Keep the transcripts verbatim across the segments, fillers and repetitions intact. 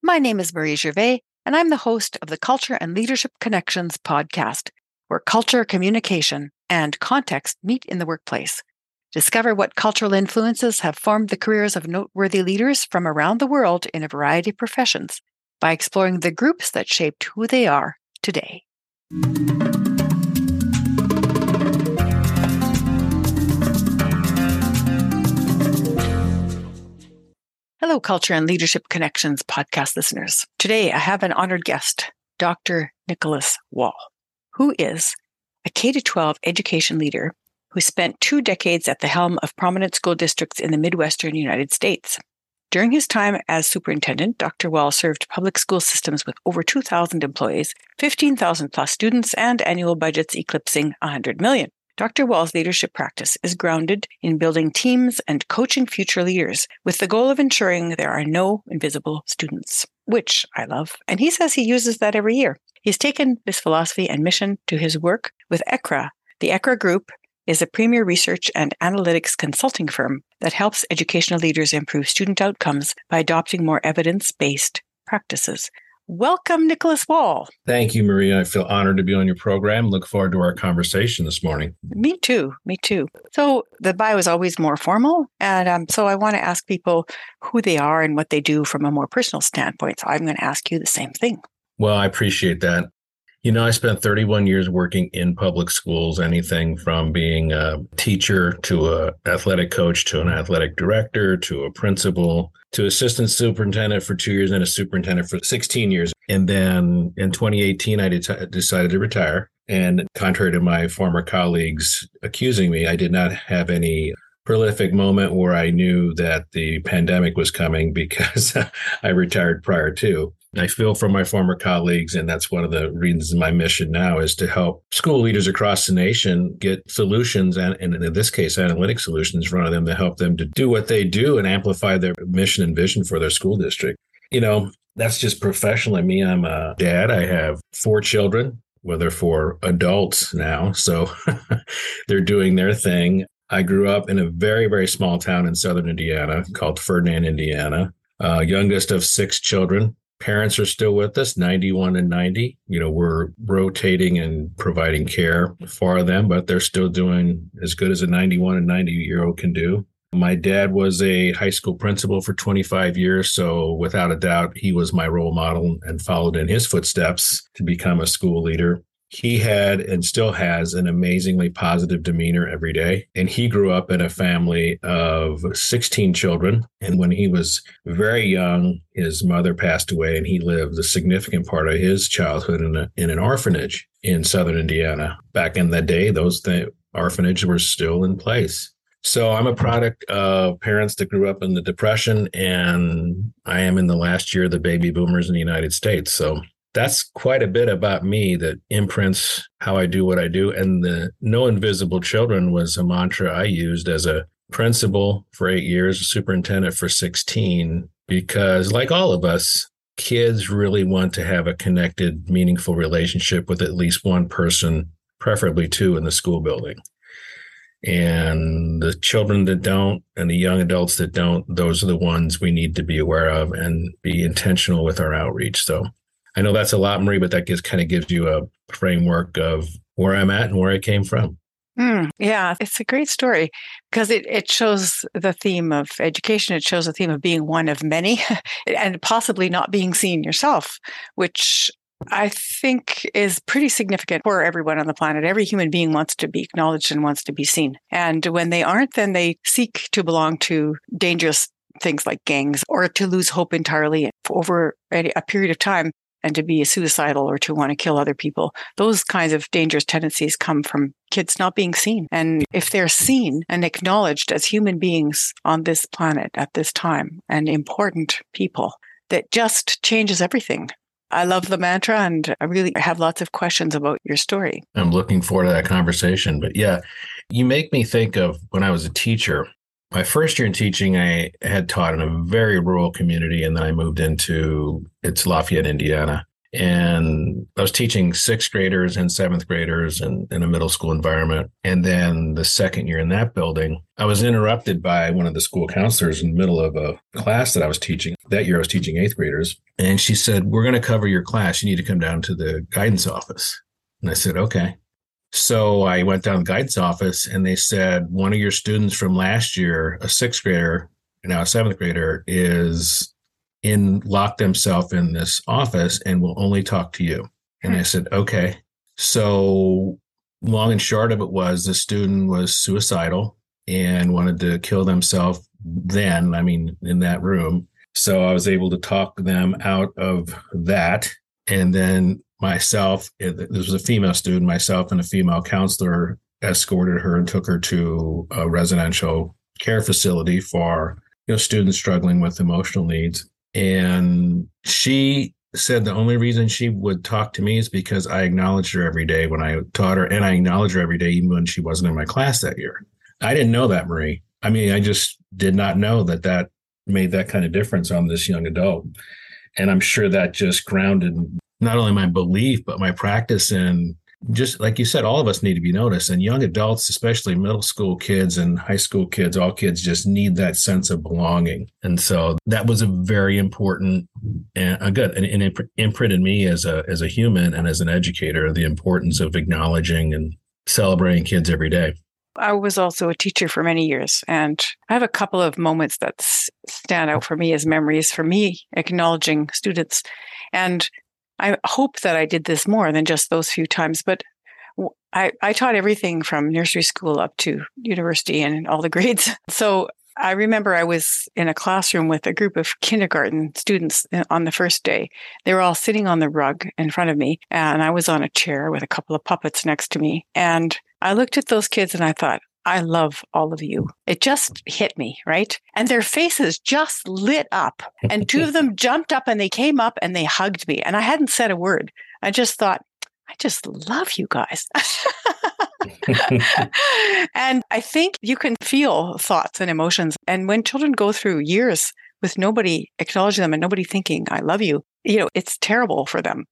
My name is Marie Gervais, and I'm the host of the Culture and Leadership Connections podcast, where culture, communication, and context meet in the workplace. Discover what cultural influences have formed the careers of noteworthy leaders from around the world in a variety of professions by exploring the groups that shaped who they are today. Hello, Culture and Leadership Connections podcast listeners. Today, I have an honored guest, Doctor Nicholas Wall, who is a K through twelve education leader who spent two decades at the helm of prominent school districts in the Midwestern United States. During his time as superintendent, Doctor Wall served public school systems with over two thousand employees, fifteen thousand plus students, and annual budgets eclipsing one hundred million. Doctor Wall's leadership practice is grounded in building teams and coaching future leaders with the goal of ensuring there are no invisible students, which I love. And he says he uses that every year. He's taken this philosophy and mission to his work with E C R A. The E C R A Group is a premier research and analytics consulting firm that helps educational leaders improve student outcomes by adopting more evidence-based practices. Welcome, Nicholas Wall. Thank you, Maria. I feel honored to be on your program. Look forward to our conversation this morning. Me too. Me too. So the bio is always more formal. And um, so I want to ask people who they are and what they do from a more personal standpoint. So I'm going to ask you the same thing. Well, I appreciate that. You know, I spent thirty-one years working in public schools, anything from being a teacher to an athletic coach to an athletic director to a principal to assistant superintendent for two years and a superintendent for sixteen years. And then in twenty eighteen, I de- decided to retire. And contrary to my former colleagues accusing me, I did not have any prolific moment where I knew that the pandemic was coming because I retired prior to. I feel for my former colleagues, and that's one of the reasons my mission now is to help school leaders across the nation get solutions, and, and in this case, analytic solutions in front of them to help them to do what they do and amplify their mission and vision for their school district. You know, that's just professionally me. I'm a dad. I have four children, well, they're four adults now, so they're doing their thing. I grew up in a very, very small town in southern Indiana called Ferdinand, Indiana, uh, youngest of six children. Parents are still with us, ninety-one and ninety. You know, we're rotating and providing care for them, but they're still doing as good as a ninety-one and ninety-year-old can do. My dad was a high school principal for twenty-five years, so without a doubt, he was my role model and followed in his footsteps to become a school leader. He had and still has an amazingly positive demeanor every day. And he grew up in a family of sixteen children. And when he was very young, his mother passed away and he lived a significant part of his childhood in, a, in an orphanage in southern Indiana. Back in the day, those th- orphanages were still in place. So I'm a product of parents that grew up in the Depression, and I am in the last year of the baby boomers in the United States. So that's quite a bit about me that imprints how I do what I do. And the no invisible children was a mantra I used as a principal for eight years, a superintendent for sixteen, because like all of us, kids really want to have a connected, meaningful relationship with at least one person, preferably two in the school building. And the children that don't and the young adults that don't, those are the ones we need to be aware of and be intentional with our outreach. So I know that's a lot, Marie, but that gives kind of gives you a framework of where I'm at and where I came from. Mm, yeah, it's a great story because it, it shows the theme of education. It shows the theme of being one of many and possibly not being seen yourself, which I think is pretty significant for everyone on the planet. Every human being wants to be acknowledged and wants to be seen. And when they aren't, then they seek to belong to dangerous things like gangs or to lose hope entirely over a, a period of time, and to be suicidal or to want to kill other people. Those kinds of dangerous tendencies come from kids not being seen. And if they're seen and acknowledged as human beings on this planet at this time and important people, that just changes everything. I love the mantra, and I really have lots of questions about your story. I'm looking forward to that conversation. But yeah, you make me think of when I was a teacher. My first year in teaching, I had taught in a very rural community, and then I moved into, it's Lafayette, Indiana. And I was teaching sixth graders and seventh graders in, in a middle school environment. And then the second year in that building, I was interrupted by one of the school counselors in the middle of a class that I was teaching. That year I was teaching eighth graders. And she said, "We're going to cover your class. You need to come down to the guidance office." And I said, "Okay." So I went down to the guidance office and they said, "One of your students from last year, a sixth grader, and now a seventh grader, is in locked himself in this office and will only talk to you." And I said, "Okay." So long and short of it was the student was suicidal and wanted to kill themselves then, I mean, in that room. So I was able to talk them out of that. And then myself, this was a female student, myself and a female counselor escorted her and took her to a residential care facility for, you know, students struggling with emotional needs. And she said the only reason she would talk to me is because I acknowledged her every day when I taught her, and I acknowledged her every day even when she wasn't in my class that year. I didn't know that, Marie. I mean, I just did not know that that made that kind of difference on this young adult. And I'm sure that just grounded not only my belief, but my practice. And just like you said, all of us need to be noticed. And young adults, especially middle school kids and high school kids, all kids just need that sense of belonging. And so that was a very important and a good and, and it imprinted me as a as a human and as an educator, the importance of acknowledging and celebrating kids every day. I was also a teacher for many years, and I have a couple of moments that s- stand out for me as memories for me acknowledging students. And I hope that I did this more than just those few times, but I, I taught everything from nursery school up to university and all the grades. So I remember I was in a classroom with a group of kindergarten students on the first day. They were all sitting on the rug in front of me, and I was on a chair with a couple of puppets next to me. And I looked at those kids and I thought, I love all of you. It just hit me, right? And their faces just lit up. And two of them jumped up and they came up and they hugged me. And I hadn't said a word. I just thought, I just love you guys. And I think you can feel thoughts and emotions. And when children go through years with nobody acknowledging them and nobody thinking, I love you, you know, it's terrible for them.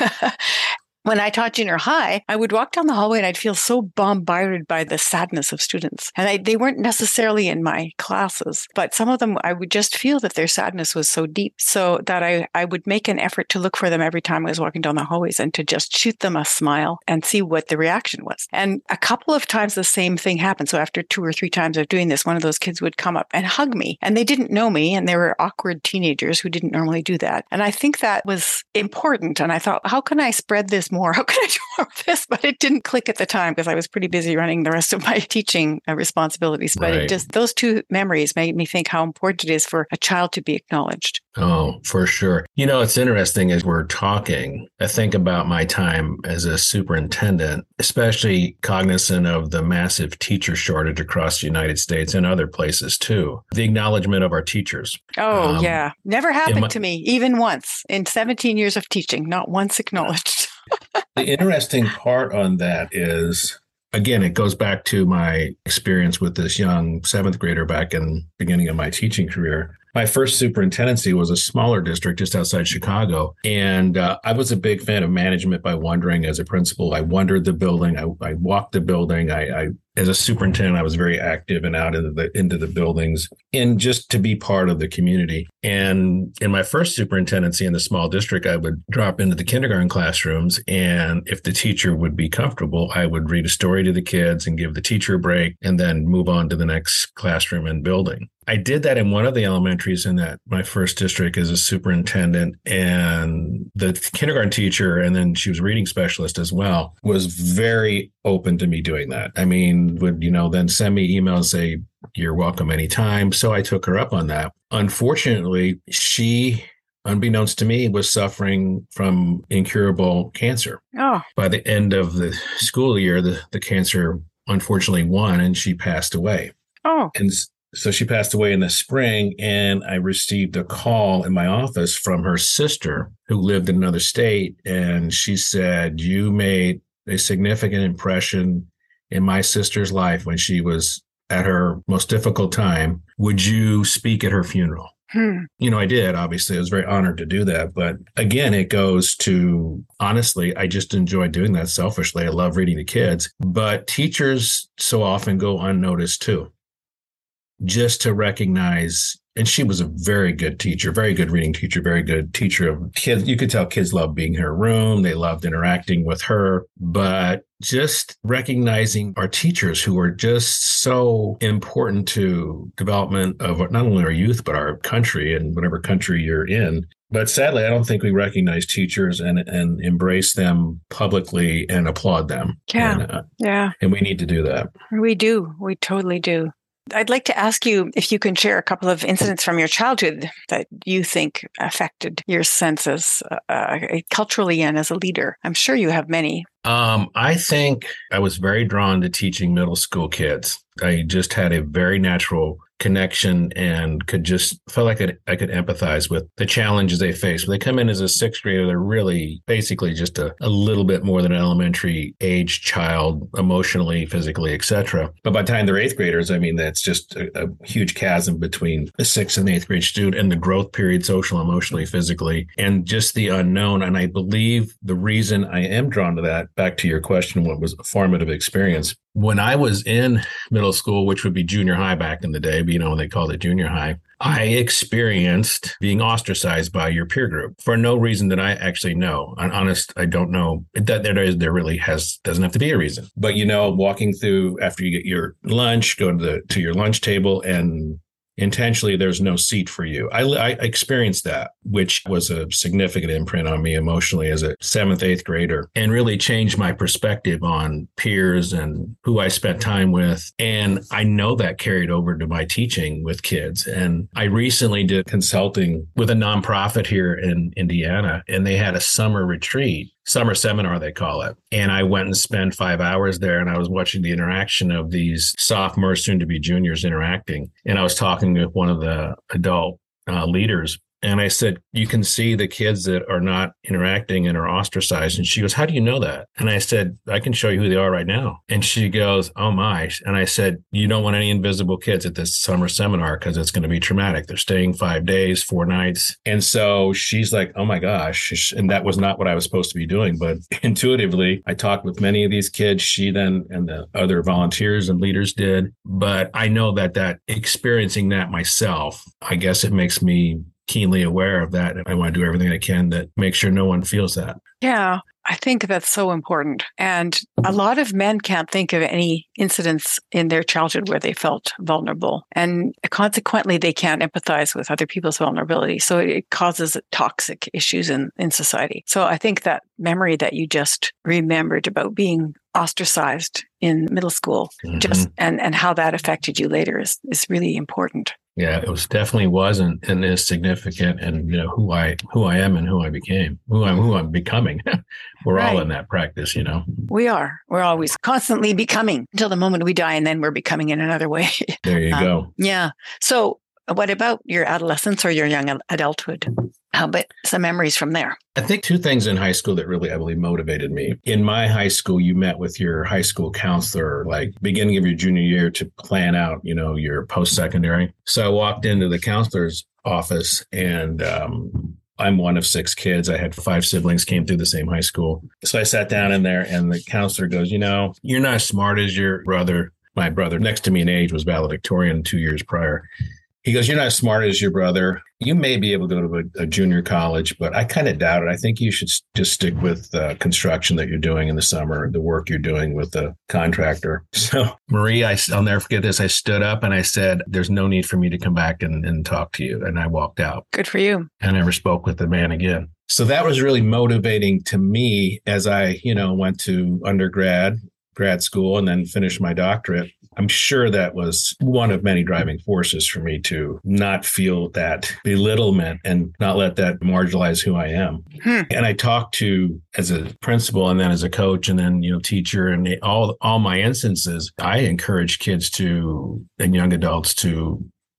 When I taught junior high, I would walk down the hallway and I'd feel so bombarded by the sadness of students. And I, they weren't necessarily in my classes, but some of them, I would just feel that their sadness was so deep, so that I, I would make an effort to look for them every time I was walking down the hallways and to just shoot them a smile and see what the reaction was. And a couple of times the same thing happened. So after two or three times of doing this, one of those kids would come up and hug me. And they didn't know me, and they were awkward teenagers who didn't normally do that. And I think that was important. And I thought, how can I spread this more? How can I do more of this? But it didn't click at the time because I was pretty busy running the rest of my teaching responsibilities. But Right. it just, those two memories made me think how important it is for a child to be acknowledged. Oh, for sure. You know, it's interesting as we're talking, I think about my time as a superintendent, especially cognizant of the massive teacher shortage across the United States and other places too. The acknowledgement of our teachers. Oh, Um, yeah. Never happened my- to me, even once in seventeen years of teaching, not once acknowledged. The interesting part on that is, again, it goes back to my experience with this young seventh grader back in the beginning of my teaching career. My first superintendency was a smaller district just outside Chicago. And uh, I was a big fan of management by wandering as a principal. I wandered the building. I, I walked the building. I, I, as a superintendent, I was very active and out into the, into the buildings and just to be part of the community. And in my first superintendency in the small district, I would drop into the kindergarten classrooms. And if the teacher would be comfortable, I would read a story to the kids and give the teacher a break and then move on to the next classroom and building. I did that in one of the elementaries in that my first district as a superintendent, and the kindergarten teacher, and then she was a reading specialist as well, was very open to me doing that. I mean, would, you know, then send me emails and say, you're welcome anytime. So I took her up on that. Unfortunately, she, unbeknownst to me, was suffering from incurable cancer. Oh, By the end of the school year, the, the cancer unfortunately won and she passed away. oh, And so she passed away in the spring, and I received a call in my office from her sister who lived in another state. And she said, you made a significant impression in my sister's life when she was at her most difficult time. Would you speak at her funeral? Hmm. You know, I did. Obviously, I was very honored to do that. But again, it goes to, honestly, I just enjoy doing that selfishly. I love reading to kids. But teachers so often go unnoticed too. Just to recognize, and she was a very good teacher, very good reading teacher, very good teacher of kids. You could tell kids loved being in her room. They loved interacting with her, but just recognizing our teachers who are just so important to development of not only our youth, but our country and whatever country you're in. But sadly, I don't think we recognize teachers and, and embrace them publicly and applaud them. Yeah. And, uh, yeah. And we need to do that. We do. We totally do. I'd like to ask you if you can share a couple of incidents from your childhood that you think affected your senses uh, culturally and as a leader. I'm sure you have many. Um, I think I was very drawn to teaching middle school kids. I just had a very natural connection and could just felt like I could, I could empathize with the challenges they face. When they come in as a sixth grader, they're really basically just a, a little bit more than an elementary age child, emotionally, physically, et cetera. But by the time they're eighth graders, I mean, that's just a, a huge chasm between the sixth and eighth grade student and the growth period, social, emotionally, physically, and just the unknown. And I believe the reason I am drawn to that, back to your question, what was a formative experience? When I was in middle school, which would be junior high back in the day, but you know, they called it junior high, I experienced being ostracized by your peer group for no reason that I actually know. I'm honest, I don't know. That there is, there really has doesn't have to be a reason. But you know, walking through after you get your lunch, go to the to your lunch table and intentionally there's no seat for you. I, I experienced that, which was a significant imprint on me emotionally as a seventh, eighth grader, and really changed my perspective on peers and who I spent time with. And I know that carried over to my teaching with kids. And I recently did consulting with a nonprofit here in Indiana, and they had a summer retreat. Summer seminar, they call it. And I went and spent five hours there, and I was watching the interaction of these sophomores, soon to be juniors, interacting. And I was talking with one of the adult uh, leaders. And I said, you can see the kids that are not interacting and are ostracized. And she goes, how do you know that? And I said, I can show you who they are right now. And she goes, oh my. And I said, you don't want any invisible kids at this summer seminar because it's going to be traumatic. They're staying five days, four nights. And so she's like, oh my gosh. And that was not what I was supposed to be doing. But intuitively, I talked with many of these kids. She then and the other volunteers and leaders did. But I know that that experiencing that myself, I guess it makes me keenly aware of that. I want to do everything I can to make sure no one feels that. Yeah, I think that's so important. And a lot of men can't think of any incidents in their childhood where they felt vulnerable. And consequently, they can't empathize with other people's vulnerability. So it causes toxic issues in, in society. So I think that memory that you just remembered about being ostracized in middle school, mm-hmm. just and, and how that affected you later is, is really important. Yeah, it was definitely wasn't and is significant, and you know who I who I am and who I became, who I'm who I'm becoming. We're right. all in that practice, you know. We are. We're always constantly becoming until the moment we die, and then we're becoming in another way. There you um, go. Yeah. So, what about your adolescence or your young adulthood? How about some memories from there? I think two things in high school that really heavily motivated me. In my high school, you met with your high school counselor, like beginning of your junior year to plan out, you know, your post-secondary. So I walked into the counselor's office and, um, I'm one of six kids. I had five siblings, came through the same high school. So I sat down in there and the counselor goes, you know, you're not as smart as your brother. My brother next to me in age was valedictorian two years prior. He goes, you're not as smart as your brother. You may be able to go to a, a junior college, but I kind of doubt it. I think you should just stick with uh, construction that you're doing in the summer, the work you're doing with the contractor. So, Marie, I, I'll never forget this. I stood up and I said, there's no need for me to come back and, and talk to you. And I walked out. Good for you. I never spoke with the man again. So that was really motivating to me as I, you know, went to undergrad, grad school, and then finished my doctorate. I'm sure that was one of many driving forces for me to not feel that belittlement and not let that marginalize who I am. Hmm. And I talked to, as a principal and then as a coach and then, you know, teacher and all, all my instances, I encourage kids to, and young adults to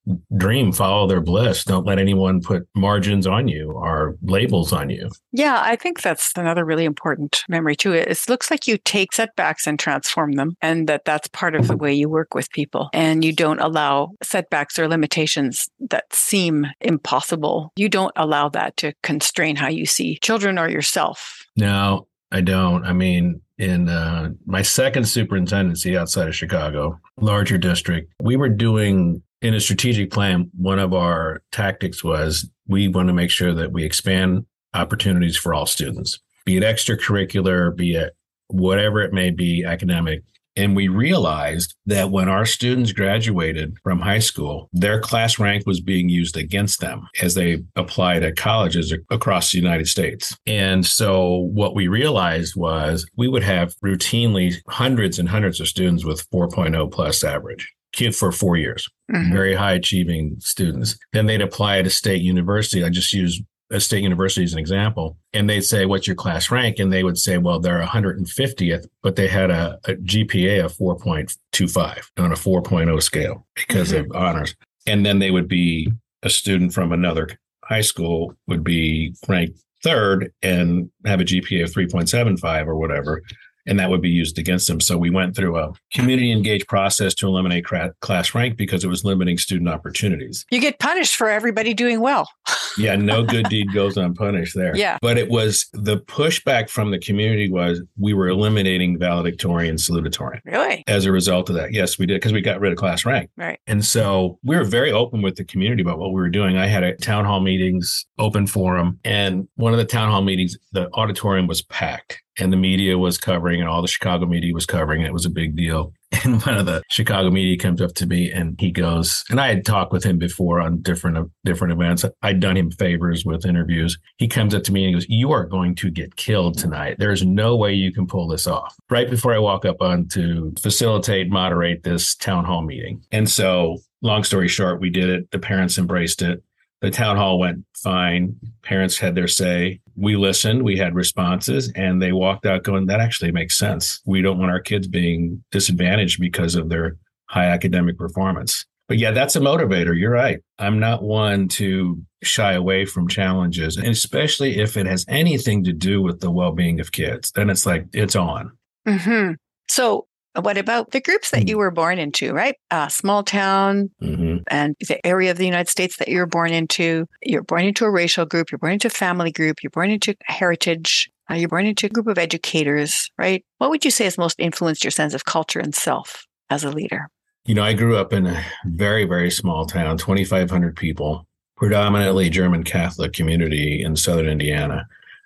dream, follow their bliss. Don't let anyone put margins on you or labels on you. Yeah, I think that's another really important memory too. It looks like you take setbacks and transform them, and that that's part of the way you work with people. And you don't allow setbacks or limitations that seem impossible. You don't allow that to constrain how you see children or yourself. No, I don't. I mean, in uh, my second superintendency outside of Chicago, larger district, we were doing in a strategic plan, one of our tactics was we want to make sure that we expand opportunities for all students, be it extracurricular, be it whatever it may be, academic. And we realized that when our students graduated from high school, their class rank was being used against them as they applied to colleges across the United States. And so what we realized was we would have routinely hundreds and hundreds of students with four point oh plus average. Kid for four years, mm-hmm. very high achieving students. Then they'd apply at a state university. I just use a state university as an example. And they'd say, what's your class rank? And they would say, well, they're one hundred fiftieth, but they had a, a G P A of four point two five on a four point oh scale because mm-hmm. of honors. And then they would be a student from another high school would be ranked third and have a G P A of three point seven five or whatever. And that would be used against them. So we went through a community engaged process to eliminate cra- class rank because it was limiting student opportunities. You get punished for everybody doing well. Yeah, no good deed goes unpunished there. Yeah. But it was the pushback from the community was we were eliminating valedictorian and salutatorian. Really? As a result of that. Yes, we did, because we got rid of class rank. Right. And so we were very open with the community about what we were doing. I had a town hall meetings, open forum, and one of the town hall meetings, the auditorium was packed. And the media was covering, and all the Chicago media was covering. It was a big deal. And one of the Chicago media comes up to me and he goes, and I had talked with him before on different different events. I'd done him favors with interviews. He comes up to me and he goes, you are going to get killed tonight. There's no way you can pull this off. Right before I walk up on to facilitate, moderate this town hall meeting. And so long story short, we did it. The parents embraced it. The town hall went fine. Parents had their say. We listened. We had responses, and they walked out going, that actually makes sense. We don't want our kids being disadvantaged because of their high academic performance. But yeah, that's a motivator. You're right. I'm not one to shy away from challenges, and especially if it has anything to do with the well-being of kids. Then it's like, it's on. Mm-hmm. So what about the groups that you were born into, right? Uh, small town mm-hmm. and the area of the United States that you were born into. You're born into a racial group. You're born into a family group. You're born into heritage. Uh, you're born into a group of educators, right? What would you say has most influenced your sense of culture and self as a leader? You know, I grew up in a very, very small town, twenty-five hundred people, predominantly German Catholic community in southern Indiana.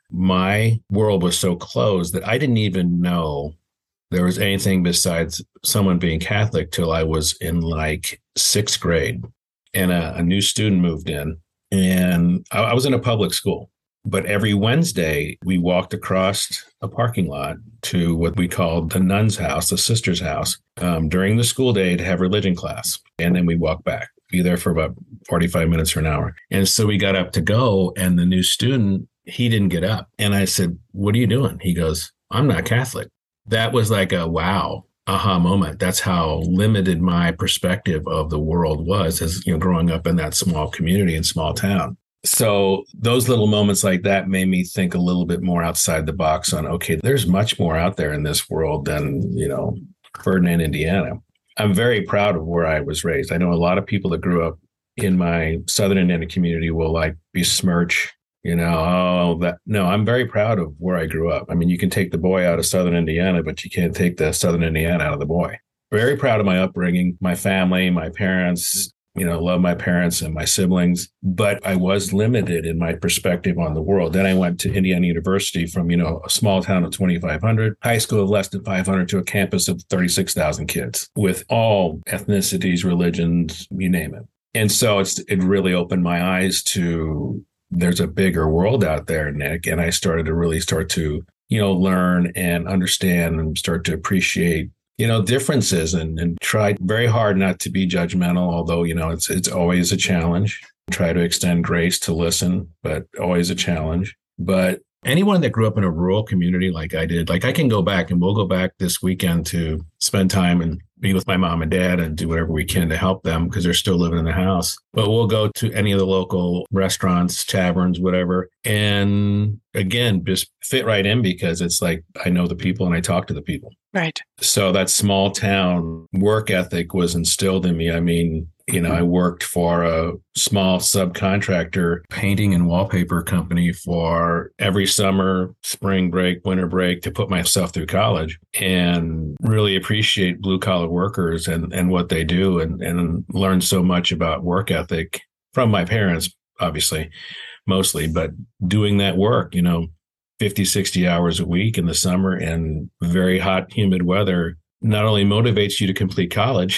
My world was so closed that I didn't even know there was anything besides someone being Catholic till I was in like sixth grade, and a, a new student moved in, and I, I was in a public school. But every Wednesday, we walked across a parking lot to what we called the nun's house, the sister's house, um, during the school day to have religion class. And then we walked back, be there for about forty-five minutes or an hour. And so we got up to go, and the new student, he didn't get up. And I said, what are you doing? He goes, I'm not Catholic. That was like a wow, aha moment. That's how limited my perspective of the world was as, you know, growing up in that small community and small town. So those little moments like that made me think a little bit more outside the box on, okay, there's much more out there in this world than, you know, Ferdinand, Indiana. I'm very proud of where I was raised. I know a lot of people that grew up in my southern Indiana community will like besmirch, you know, oh, that. No, I'm very proud of where I grew up. I mean, you can take the boy out of southern Indiana, but you can't take the southern Indiana out of the boy. Very proud of my upbringing, my family, my parents. You know, love my parents and my siblings, but I was limited in my perspective on the world. Then I went to Indiana University from, you know, a small town of twenty-five hundred, high school of less than five hundred to a campus of thirty-six thousand kids with all ethnicities, religions, you name it. And so it's it really opened my eyes to there's a bigger world out there, Nick. And I started to really start to, you know, learn and understand and start to appreciate you know, differences and, and try very hard not to be judgmental, although, you know, it's it's always a challenge. Try to extend grace to listen, but always a challenge. But anyone that grew up in a rural community like I did, like I can go back and we'll go back this weekend to spend time in be with my mom and dad and do whatever we can to help them because they're still living in the house. But we'll go to any of the local restaurants, taverns, whatever. And again, just fit right in because it's like I know the people and I talk to the people. Right. So that small town work ethic was instilled in me. I mean, you know, I worked for a small subcontractor painting and wallpaper company for every summer, spring break, winter break to put myself through college and really appreciate blue collar workers and, and what they do and, and learn so much about work ethic from my parents, obviously, mostly, but doing that work, you know, fifty, sixty hours a week in the summer in very hot, humid weather not only motivates you to complete college,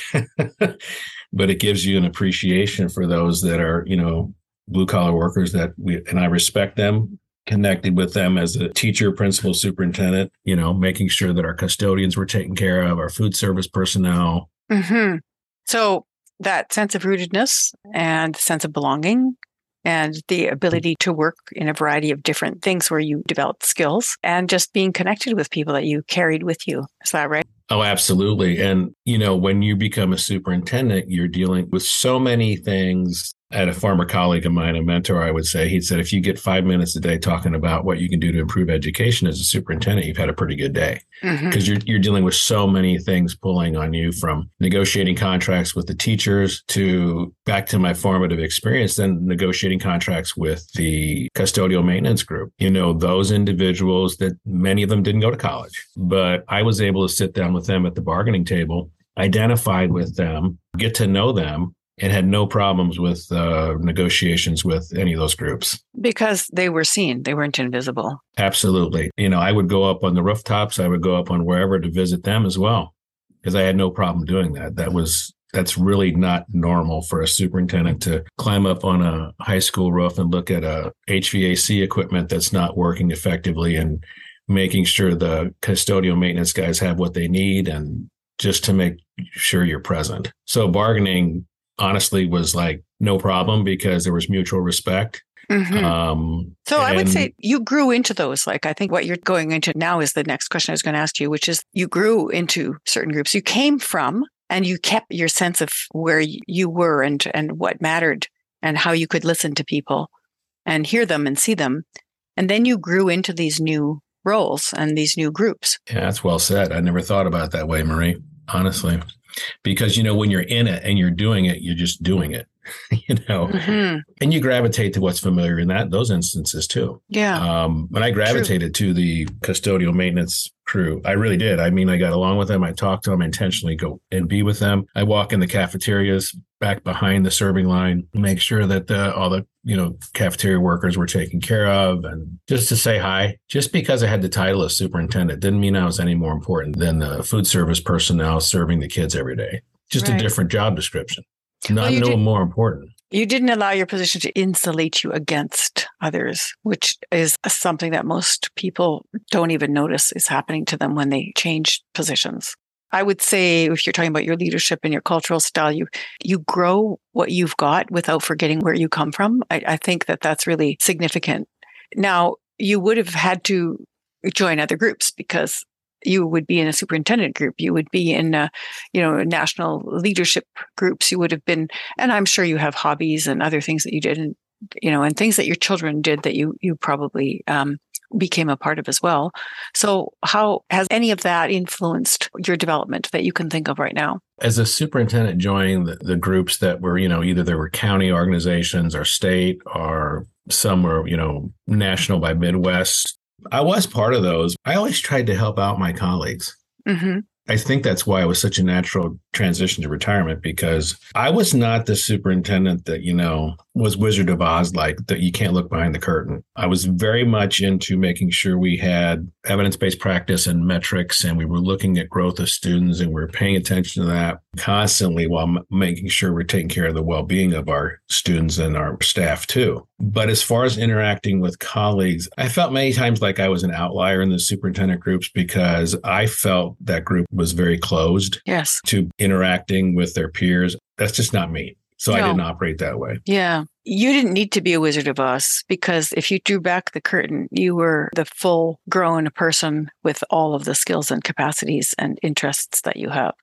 but it gives you an appreciation for those that are, you know, blue collar workers that we, and I respect them, connected with them as a teacher, principal, superintendent, you know, making sure that our custodians were taken care of, our food service personnel. Mm-hmm. So that sense of rootedness and sense of belonging and the ability to work in a variety of different things where you developed skills and just being connected with people that you carried with you. Is that right? Oh, absolutely. And, you know, when you become a superintendent, you're dealing with so many things. I had a former colleague of mine, a mentor, I would say, he said, if you get five minutes a day talking about what you can do to improve education as a superintendent, you've had a pretty good day because mm-hmm. you're, you're dealing with so many things pulling on you, from negotiating contracts with the teachers to back to my formative experience, then negotiating contracts with the custodial maintenance group. You know, those individuals that many of them didn't go to college, but I was able to sit down with them at the bargaining table, identified with them, get to know them, and had no problems with uh, negotiations with any of those groups. Because they were seen. They weren't invisible. Absolutely. You know, I would go up on the rooftops. I would go up on wherever to visit them as well, because I had no problem doing that. That was, that's really not normal for a superintendent to climb up on a high school roof and look at a H V A C equipment that's not working effectively and making sure the custodial maintenance guys have what they need and just to make sure you're present. So bargaining honestly was like no problem because there was mutual respect. Mm-hmm. Um, so and- I would say you grew into those. Like, I think what you're going into now is the next question I was going to ask you, which is you grew into certain groups you came from and you kept your sense of where you were and, and what mattered and how you could listen to people and hear them and see them. And then you grew into these new roles and these new groups. Yeah, that's well said. I never thought about it that way, Marie, honestly. Because, you know, when you're in it and you're doing it, you're just doing it, you know, mm-hmm. and you gravitate to what's familiar in that those instances, too. Yeah. Um, when I gravitated True. to the custodial maintenance crew, I really did. I mean, I got along with them. I talked to them, intentionally go and be with them. I walk in the cafeterias back behind the serving line, make sure that the, all the, you know, cafeteria workers were taken care of. And just to say hi, just because I had the title of superintendent didn't mean I was any more important than the food service personnel serving the kids every day. Just right. a different job description. Not well, no did, more important. You didn't allow your position to insulate you against others, which is something that most people don't even notice is happening to them when they change positions. I would say if you're talking about your leadership and your cultural style, you you grow what you've got without forgetting where you come from. I, I think that that's really significant. Now, you would have had to join other groups because you would be in a superintendent group. You would be in, a, you know, national leadership groups. You would have been, and I'm sure you have hobbies and other things that you did, and you know, and things that your children did that you you probably um, became a part of as well. So, how has any of that influenced your development that you can think of right now? As a superintendent, joining the, the groups that were, you know, either there were county organizations or state, or some were, you know, national by Midwest. I was part of those. I always tried to help out my colleagues. Mm-hmm. I think that's why it was such a natural transition to retirement, because I was not the superintendent that, you know, was Wizard of Oz, like that you can't look behind the curtain. I was very much into making sure we had evidence-based practice and metrics, and we were looking at growth of students, and we were paying attention to that constantly while m- making sure we're taking care of the well-being of our students and our staff too. But as far as interacting with colleagues, I felt many times like I was an outlier in the superintendent groups because I felt that group was very closed yes. to interacting with their peers. That's just not me. So no. I didn't operate that way. Yeah. You didn't need to be a Wizard of Oz, because if you drew back the curtain, you were the full grown person with all of the skills and capacities and interests that you have.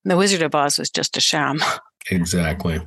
The Wizard of Oz was just a sham. Exactly.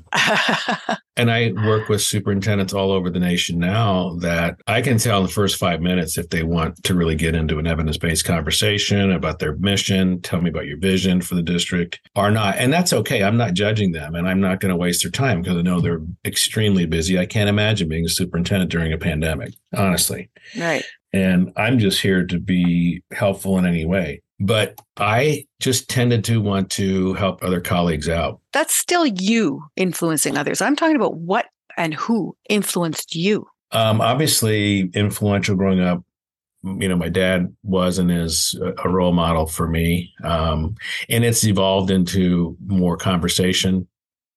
And I work with superintendents all over the nation now that I can tell in the first five minutes if they want to really get into an evidence-based conversation about their mission, tell me about your vision for the district or not. And that's okay. I'm not judging them and I'm not going to waste their time because I know they're extremely busy. I can't imagine being a superintendent during a pandemic, honestly. Right. And I'm just here to be helpful in any way. But I just tended to want to help other colleagues out. That's still you influencing others. I'm talking about what and who influenced you. Um, obviously, influential growing up. You know, my dad was and is a role model for me. Um, and it's evolved into more conversation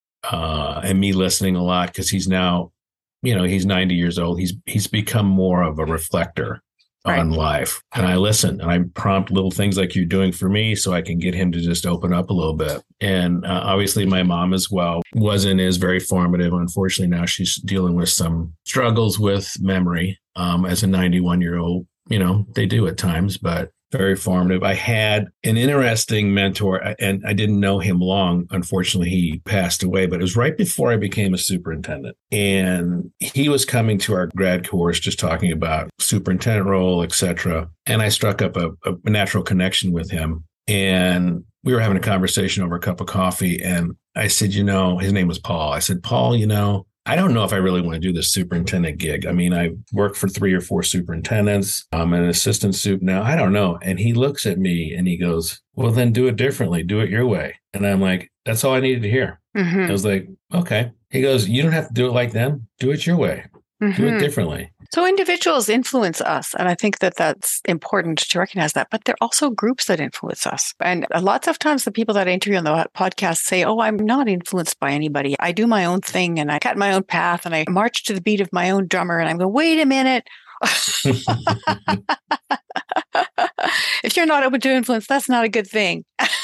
uh, and me listening a lot because he's now, you know, he's ninety years old. He's he's become more of a reflector on right. life. And I listen and I prompt little things like you're doing for me so I can get him to just open up a little bit. And uh, obviously my mom as well was and is very formative. Unfortunately, now she's dealing with some struggles with memory um, as a ninety-one year old. You know, they do at times, but very formative. I had an interesting mentor and I didn't know him long. Unfortunately, he passed away, but it was right before I became a superintendent. And he was coming to our grad course, just talking about superintendent role, et cetera. And I struck up a, a natural connection with him. And we were having a conversation over a cup of coffee. And I said, you know, his name was Paul. I said, Paul, you know, I don't know if I really want to do this superintendent gig. I mean, I worked for three or four superintendents. I'm an assistant soup now. I don't know. And he looks at me and he goes, well, then do it differently. Do it your way. And I'm like, that's all I needed to hear. Mm-hmm. I was like, okay. He goes, you don't have to do it like them. Do it your way. Mm-hmm. Do it differently. So individuals influence us. And I think that that's important to recognize that. But there are also groups that influence us. And lots of times the people that I interview on the podcast say, oh, I'm not influenced by anybody. I do my own thing and I cut my own path and I march to the beat of my own drummer. And I'm going, wait a minute. If you're not open to influence, that's not a good thing.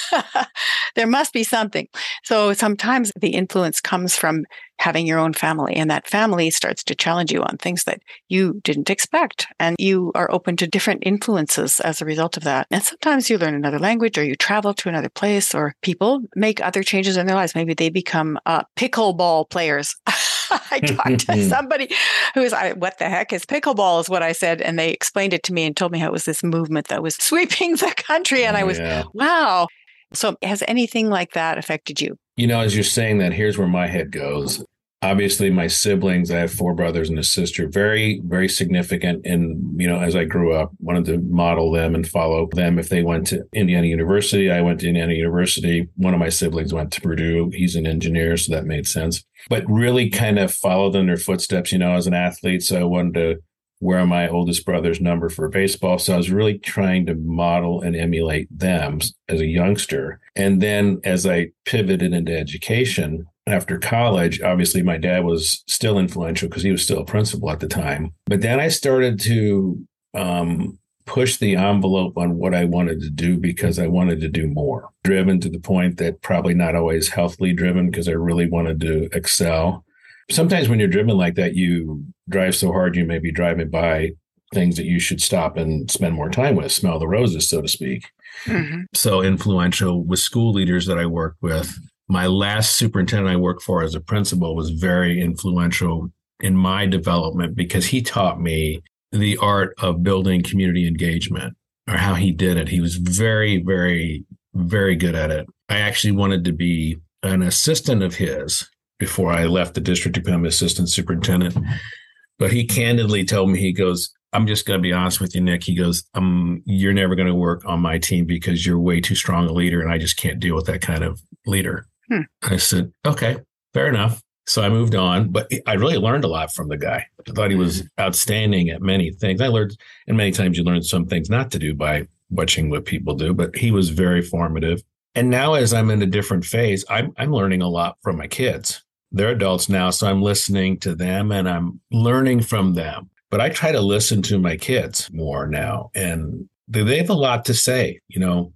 There must be something. So sometimes the influence comes from having your own family, and that family starts to challenge you on things that you didn't expect. And you are open to different influences as a result of that. And sometimes you learn another language or you travel to another place or people make other changes in their lives. Maybe they become uh, pickleball players. I talked to somebody who was, I, what the heck is pickleball is what I said. And they explained it to me and told me how it was this movement that was sweeping the country. And I was, yeah. wow. So has anything like that affected you? You know, as you're saying that, here's where my head goes. Obviously, my siblings, I have four brothers and a sister, very, very significant. And, you know, as I grew up, wanted to model them and follow them. If they went to Indiana University, I went to Indiana University. One of my siblings went to Purdue. He's an engineer, so that made sense. But really kind of followed in their footsteps, you know, as an athlete. So I wanted to wear my oldest brother's number for baseball. So I was really trying to model and emulate them as a youngster. And then as I pivoted into education, after college, obviously my dad was still influential because he was still a principal at the time. But then I started to um, push the envelope on what I wanted to do because I wanted to do more. Driven to the point that probably not always healthily driven because I really wanted to excel. Sometimes when you're driven like that, you drive so hard, you may be driving by things that you should stop and spend more time with, smell the roses, so to speak. Mm-hmm. So influential with school leaders that I worked with. My last superintendent I worked for as a principal was very influential in my development because he taught me the art of building community engagement, or how he did it. He was very, very, very good at it. I actually wanted to be an assistant of his before I left the district to become assistant superintendent. But he candidly told me, he goes, I'm just going to be honest with you, Nick. He goes, um, you're never going to work on my team because you're way too strong a leader and I just can't deal with that kind of leader. Hmm. I said, okay, fair enough. So I moved on, but I really learned a lot from the guy. I thought he was outstanding at many things. I learned, and many times you learn some things not to do by watching what people do, but he was very formative. And now as I'm in a different phase, I'm, I'm learning a lot from my kids. They're adults now, so I'm listening to them and I'm learning from them. But I try to listen to my kids more now, and they have a lot to say. You know,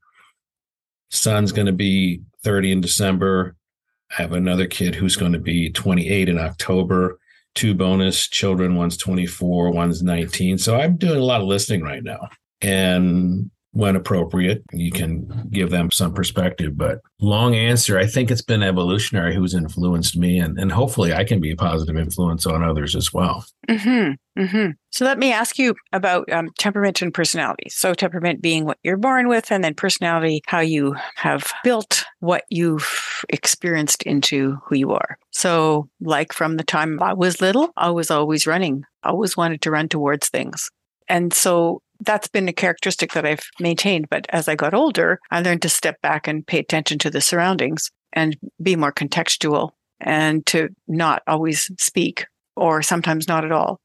son's going to be thirty in December. I have another kid who's going to be twenty-eight in October. Two bonus children, one's twenty-four, one's nineteen. So I'm doing a lot of listening right now. And when appropriate, you can give them some perspective. But long answer, I think it's been evolutionary who's influenced me, and, and hopefully I can be a positive influence on others as well. Mm-hmm, mm-hmm. So let me ask you about um, temperament and personality. So temperament being what you're born with, and then personality, how you have built what you've experienced into who you are. So like from the time I was little, I was always running, always wanted to run towards things. And so that's been a characteristic that I've maintained. But as I got older, I learned to step back and pay attention to the surroundings and be more contextual and to not always speak, or sometimes not at all.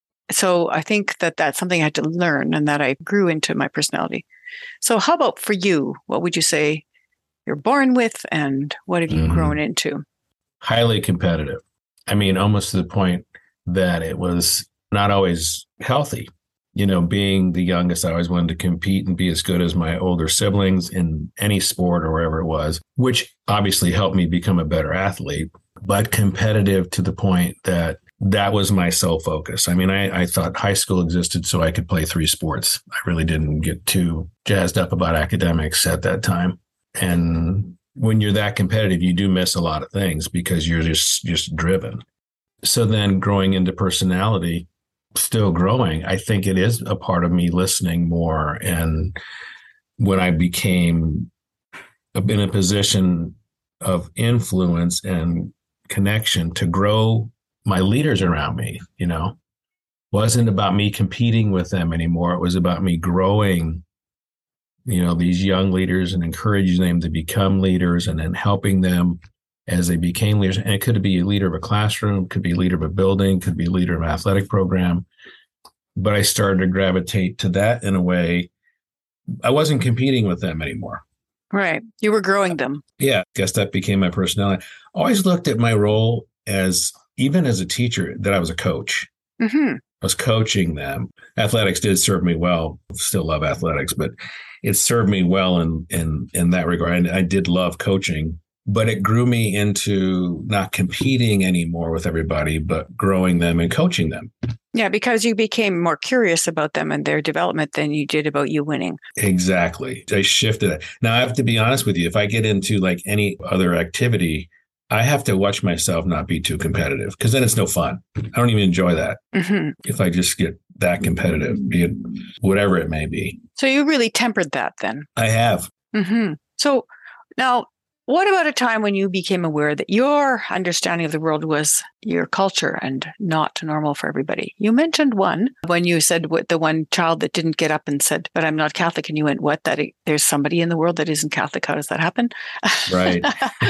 So I think that that's something I had to learn and that I grew into my personality. So how about for you? What would you say you're born with, and what have you mm-hmm. grown into? Highly competitive. I mean, almost to the point that it was not always healthy. You know, being the youngest, I always wanted to compete and be as good as my older siblings in any sport or wherever it was, which obviously helped me become a better athlete, but competitive to the point that that was my sole focus. I mean, I, I thought high school existed so I could play three sports. I really didn't get too jazzed up about academics at that time. And when you're that competitive, you do miss a lot of things because you're just, just driven. So then growing into personality, still growing, I think it is a part of me listening more. And when I became in a position of influence and connection to grow my leaders around me, you know, wasn't about me competing with them anymore. It was about me growing, you know, these young leaders and encouraging them to become leaders, and then helping them as they became leaders. And it could be a leader of a classroom, could be a leader of a building, could be a leader of an athletic program. But I started to gravitate to that in a way. I wasn't competing with them anymore. Right. You were growing them. Yeah. I guess that became my personality. I always looked at my role as, even as a teacher, that I was a coach. Mm-hmm. I was coaching them. Athletics did serve me well. Still love athletics, but it served me well in, in, in that regard. I, I did love coaching. But it grew me into not competing anymore with everybody, but growing them and coaching them. Yeah, because you became more curious about them and their development than you did about you winning. Exactly. I shifted it. Now, I have to be honest with you. If I get into like any other activity, I have to watch myself not be too competitive, because then it's no fun. I don't even enjoy that. Mm-hmm. If I just get that competitive, be it whatever it may be. So you really tempered that then? I have. Mm-hmm. So now, what about a time when you became aware that your understanding of the world was your culture and not normal for everybody? You mentioned one when you said what, the one child that didn't get up and said, "But I'm not Catholic." And you went, "What? That it, there's somebody in the world that isn't Catholic? How does that happen?" Right.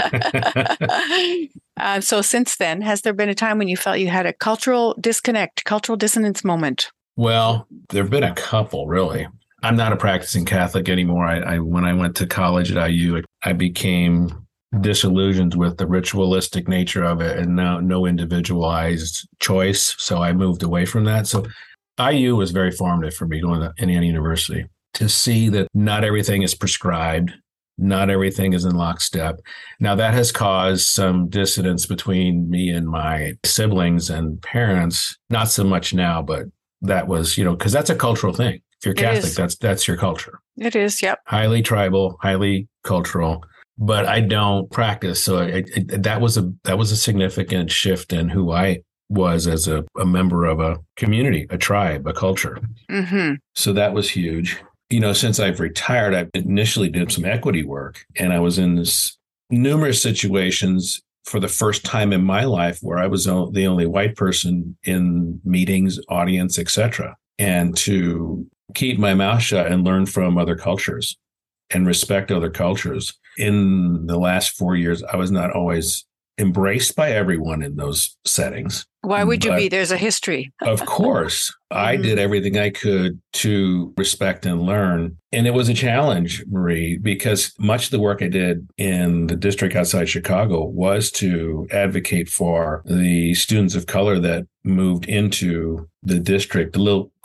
uh, so since then, has there been a time when you felt you had a cultural disconnect, cultural dissonance moment? Well, there have been a couple, really. I'm not a practicing Catholic anymore. I, I when I went to college at I U, I became disillusioned with the ritualistic nature of it and no, no individualized choice. So I moved away from that. So I U was very formative for me going to Indiana University, to see that not everything is prescribed. Not everything is in lockstep. Now, that has caused some dissonance between me and my siblings and parents. Not so much now, but that was, you know, because that's a cultural thing. If you're Catholic, that's that's your culture. It is, yep. Highly tribal, highly cultural, but I don't practice. So it, it, that was a that was a significant shift in who I was as a, a member of a community, a tribe, a culture. Mm-hmm. So that was huge. You know, since I've retired, I initially did some equity work, and I was in this numerous situations for the first time in my life where I was the only white person in meetings, audience, et cetera. And to keep my mouth shut and learn from other cultures and respect other cultures. In the last four years, I was not always embraced by everyone in those settings. Why would you be? There's a history. Of course. I did everything I could to respect and learn. And it was a challenge, Marie, because much of the work I did in the district outside Chicago was to advocate for the students of color that moved into the district. A little quick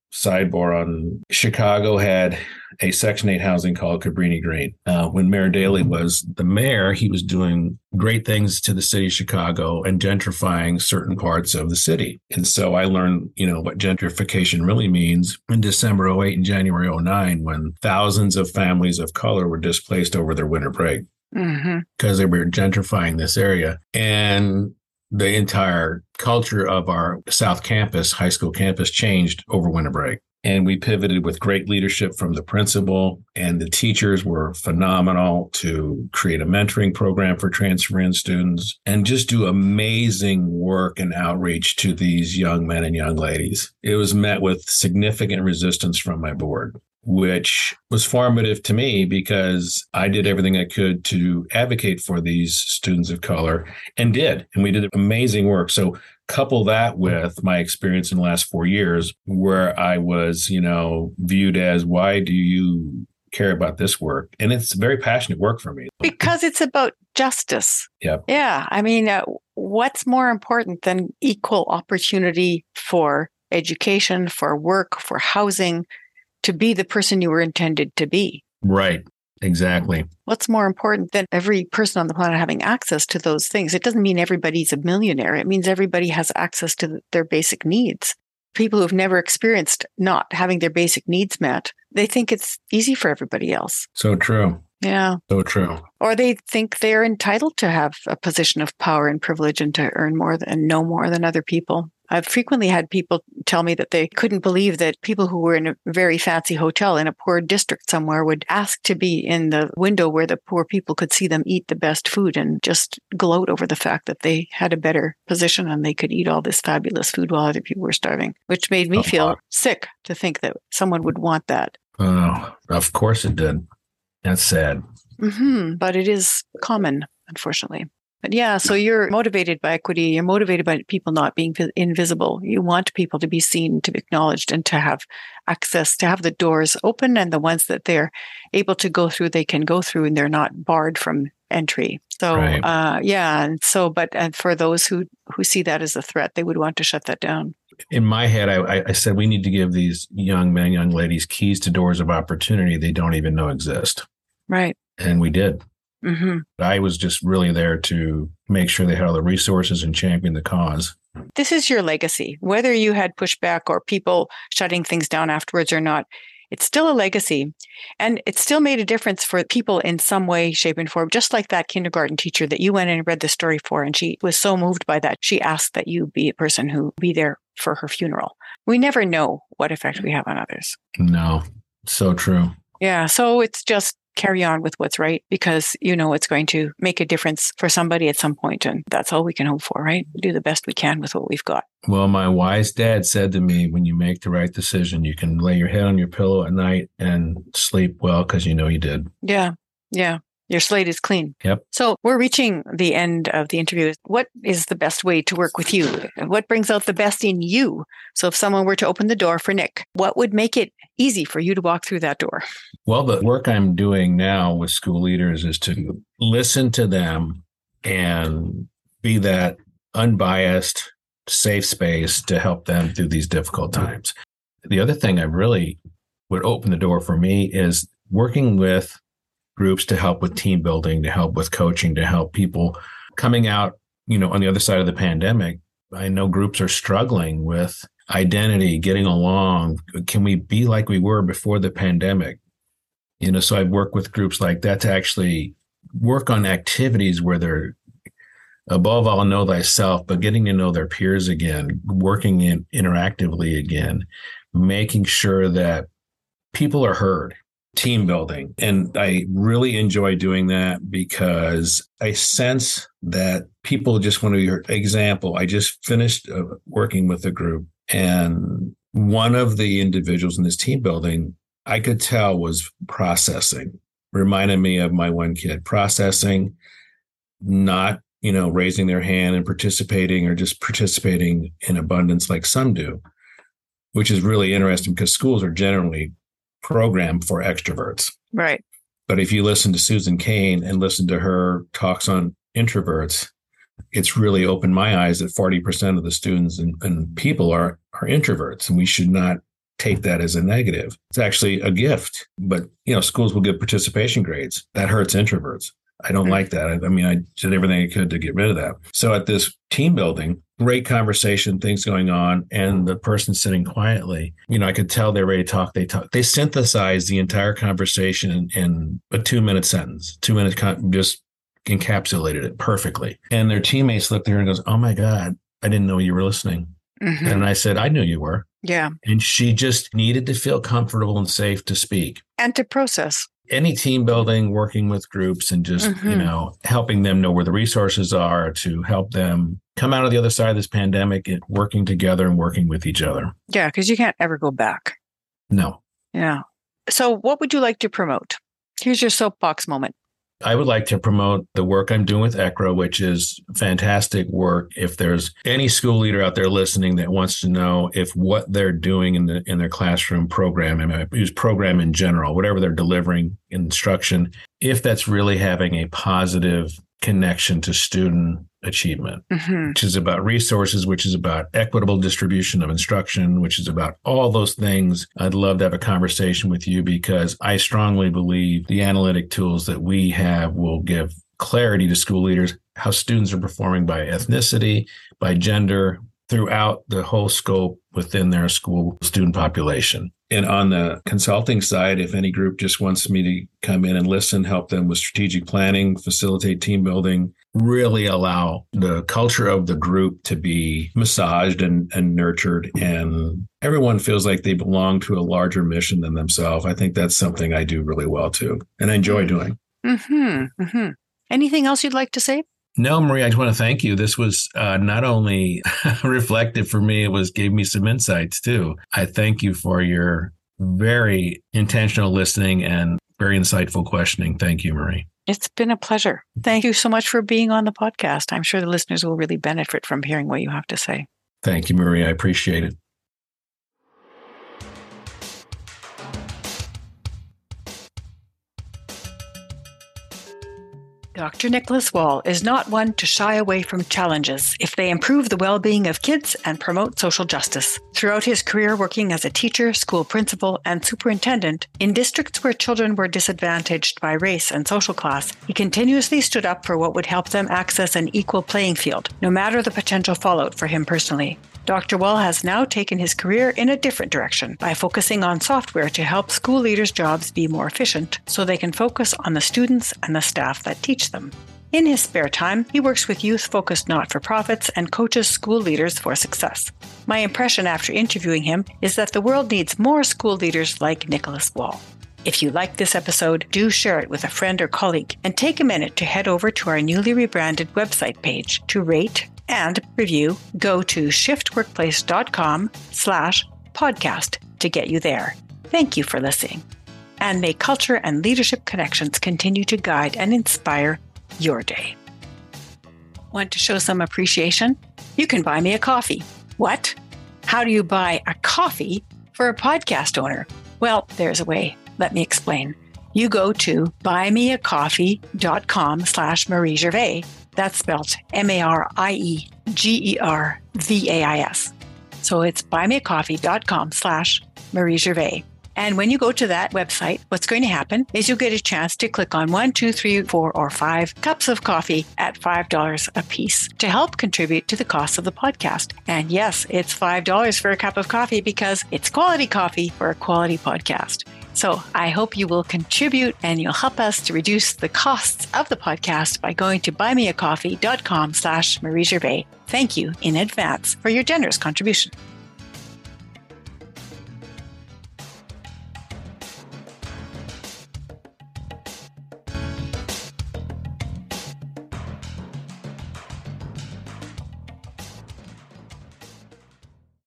sidebar on Chicago had a Section eight housing called Cabrini Green. Uh, when Mayor Daley was the mayor, he was doing great things to the city of Chicago and gentrifying certain parts of the city. And so I learned, you know, what gentrification really means in December oh eight and January oh nine, when thousands of families of color were displaced over their winter break because mm-hmm. they were gentrifying this area. And the entire culture of our South Campus, high school campus, changed over winter break. And we pivoted with great leadership from the principal, and the teachers were phenomenal to create a mentoring program for transferring students and just do amazing work and outreach to these young men and young ladies. It was met with significant resistance from my board, which was formative to me because I did everything I could to advocate for these students of color and did. And we did amazing work. So couple that with my experience in the last four years where I was, you know, viewed as, why do you care about this work? And it's very passionate work for me. Because it's about justice. Yep. Yeah. I mean, uh, what's more important than equal opportunity for education, for work, for housing, to be the person you were intended to be? Right. Exactly. What's more important than every person on the planet having access to those things? It doesn't mean everybody's a millionaire. It means everybody has access to their basic needs. People who've never experienced not having their basic needs met, they think it's easy for everybody else. So true. Yeah. So true. Or they think they're entitled to have a position of power and privilege and to earn more and know more than other people. I've frequently had people tell me that they couldn't believe that people who were in a very fancy hotel in a poor district somewhere would ask to be in the window where the poor people could see them eat the best food and just gloat over the fact that they had a better position and they could eat all this fabulous food while other people were starving, which made me oh, feel wow. sick to think that someone would want that. Oh, of course it did. That's sad. Mm-hmm. But it is common, unfortunately. But yeah, so you're motivated by equity. You're motivated by people not being invisible. You want people to be seen, to be acknowledged, and to have access, to have the doors open, and the ones that they're able to go through, they can go through, and they're not barred from entry. So, right. uh, yeah, and so, but and for those who who see that as a threat, they would want to shut that down. In my head, I, I said we need to give these young men, young ladies keys to doors of opportunity they don't even know exist. Right. And we did. Mm-hmm. I was just really there to make sure they had all the resources and champion the cause. This is your legacy. Whether you had pushback or people shutting things down afterwards or not, it's still a legacy. And it still made a difference for people in some way, shape, and form, just like that kindergarten teacher that you went and read the story for. And she was so moved by that. She asked that you be a person who be there for her funeral. We never know what effect we have on others. No, so true. Yeah. So it's just carry on with what's right because you know it's going to make a difference for somebody at some point, and that's all we can hope for, right? Do the best we can with what we've got. Well, my wise dad said to me, when you make the right decision, you can lay your head on your pillow at night and sleep well because you know you did. Yeah. Yeah. Your slate is clean. Yep. So we're reaching the end of the interview. What is the best way to work with you? What brings out the best in you? So if someone were to open the door for Nick, what would make it easy for you to walk through that door? Well, the work I'm doing now with school leaders is to listen to them and be that unbiased, safe space to help them through these difficult times. The other thing I really would open the door for me is working with groups to help with team building, to help with coaching, to help people coming out, you know, on the other side of the pandemic. I know groups are struggling with identity, getting along. Can we be like we were before the pandemic? You know, so I've worked with groups like that to actually work on activities where they're above all know thyself, but getting to know their peers again, working in interactively again, making sure that people are heard. Team building. And I really enjoy doing that because I sense that people just want to hear. Example, I just finished uh, working with a group, and one of the individuals in this team building, I could tell was processing, reminded me of my one kid, processing, not, you know, raising their hand and participating or just participating in abundance like some do, which is really interesting because schools are generally program for extroverts. Right. But if you listen to Susan Cain and listen to her talks on introverts, it's really opened my eyes that forty percent of the students and, and people are, are introverts. And we should not take that as a negative. It's actually a gift. But, you know, schools will give participation grades. That hurts introverts. I don't mm-hmm. like that. I, I mean, I did everything I could to get rid of that. So at this team building, great conversation, things going on, and the person sitting quietly, you know, I could tell they're ready to talk. They talk. They synthesize the entire conversation in, in a two-minute sentence, two minutes, con- just encapsulated it perfectly. And their teammates looked there and goes, "Oh my God, I didn't know you were listening." Mm-hmm. And I said, "I knew you were." Yeah. And she just needed to feel comfortable and safe to speak. And to process. Any team building, working with groups and just, mm-hmm. you know, helping them know where the resources are to help them come out of the other side of this pandemic and working together and working with each other. Yeah, because you can't ever go back. No. Yeah. So what would you like to promote? Here's your soapbox moment. I would like to promote the work I'm doing with E C R A, which is fantastic work. If there's any school leader out there listening that wants to know if what they're doing in the in their classroom program, and I use program in general, whatever they're delivering instruction, if that's really having a positive connection to student achievement, mm-hmm. which is about resources, which is about equitable distribution of instruction, which is about all those things. I'd love to have a conversation with you because I strongly believe the analytic tools that we have will give clarity to school leaders, how students are performing by ethnicity, by gender, throughout the whole scope within their school student population. And on the consulting side, if any group just wants me to come in and listen, help them with strategic planning, facilitate team building, really allow the culture of the group to be massaged and, and nurtured, and everyone feels like they belong to a larger mission than themselves. I think that's something I do really well too, and I enjoy doing. Mm-hmm, mm-hmm. Anything else you'd like to say? No, Marie, I just want to thank you. This was uh, not only reflective for me, it was gave me some insights too. I thank you for your very intentional listening and very insightful questioning. Thank you, Marie. It's been a pleasure. Thank you so much for being on the podcast. I'm sure the listeners will really benefit from hearing what you have to say. Thank you, Marie. I appreciate it. Doctor Nicholas Wall is not one to shy away from challenges if they improve the well-being of kids and promote social justice. Throughout his career working as a teacher, school principal, and superintendent in districts where children were disadvantaged by race and social class, he continuously stood up for what would help them access an equal playing field, no matter the potential fallout for him personally. Doctor Wall has now taken his career in a different direction by focusing on software to help school leaders' jobs be more efficient so they can focus on the students and the staff that teach them. In his spare time, he works with youth-focused not-for-profits and coaches school leaders for success. My impression after interviewing him is that the world needs more school leaders like Nicholas Wall. If you like this episode, do share it with a friend or colleague and take a minute to head over to our newly rebranded website page to rate and review. Go to shiftworkplace.com slash podcast to get you there. Thank you for listening. And may culture and leadership connections continue to guide and inspire your day. Want to show some appreciation? You can buy me a coffee. What? How do you buy a coffee for a podcast owner? Well, there's a way. Let me explain. You go to buymeacoffee.com slash Marie Gervais. That's spelled M A R I E G E R V A I S. So it's buymeacoffee.com slash Marie Gervais. And when you go to that website, what's going to happen is you'll get a chance to click on one, two, three, four, or five cups of coffee at five dollars a piece to help contribute to the cost of the podcast. And yes, it's five dollars for a cup of coffee because it's quality coffee for a quality podcast. So I hope you will contribute and you'll help us to reduce the costs of the podcast by going to buymeacoffee.com slash Marie Gervais. Thank you in advance for your generous contribution.